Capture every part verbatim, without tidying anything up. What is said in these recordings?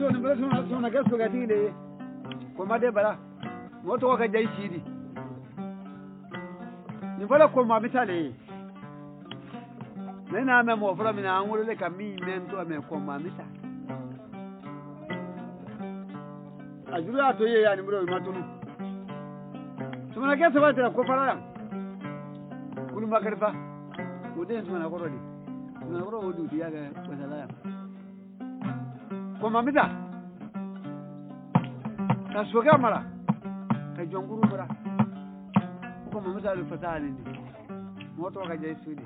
to ni bala sona sona gasko ga tile ko ma de bala moto ka jai shidi ni bala ko ma misale nena me mo fura mina angulu le kami mento me ko ma misa ajuru ato ye ya ni bro matunu sona gasko ba ta ko fara kulu makarfa uden sona ko rodi sona ko rodi dia ga wasala ko ma misa ka soga mara ka jonguru mara ko ma misa lu fasani ni moto ka jai sudi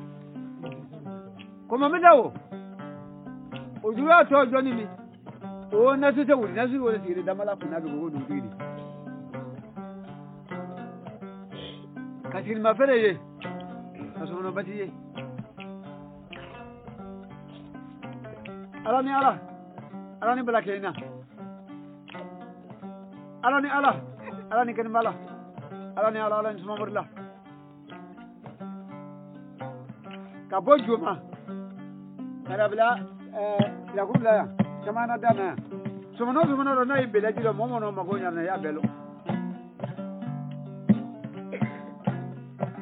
ko ma misa o o jura to joni mi o na se wuri na su wuri sire da mala kuna bi go dudi ka tin ma fere ye ka so no bati ye ala ni ala ala ni bala kena ala ni ala ala ni ken mala ala ni ala ala ni suma murla ka boju ma ara bla eh la gumla kama na dana suma no suma no na ibela jilo momo no magonya na ya belo